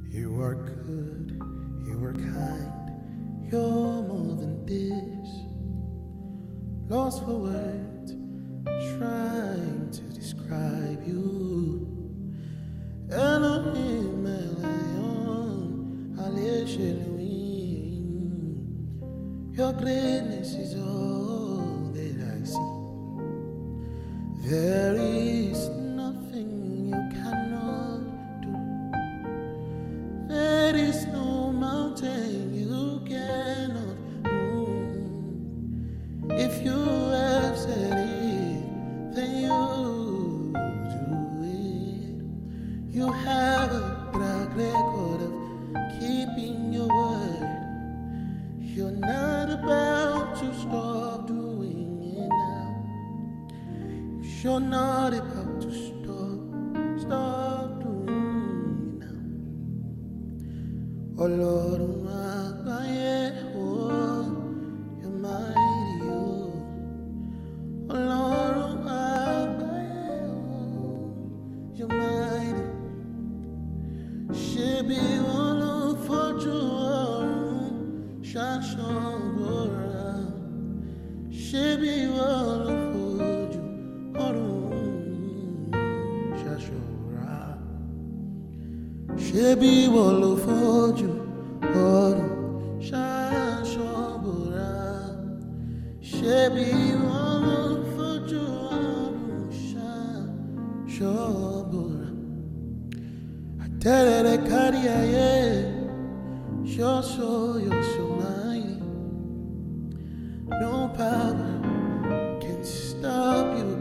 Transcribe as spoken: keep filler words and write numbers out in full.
You are good, you are kind, you're more than this. Lost for words, trying to describe you. Elohim, Elion, Alesh Elohim. Your greatness is all that I see. There is nothing you cannot do. There is no mountain you cannot move. If you have said it, then you do it. You have a track record of keeping your word. You're not about to stop doing it now. You're not about to stop, stop doing it now. Ọlọ́run àgbáyé, oh, you're mighty, oh. Ọlọ́run àgbáyé, oh, you're mighty. Ṣebí wọ́n ló fojú ọ̀run ṣaṣan bora. Ṣebí wọ́n ló fojú ọ̀run ṣaṣan bora. Ṣebí wọ́n ló fojú ọ̀run ṣaṣan bora. Ṣebí wọ́n ló fojú ọ̀run ṣaṣan bora. Àtẹ̀rẹ̀rẹ̀ kárí ayé, you're so, you're so mighty. No power can stop you.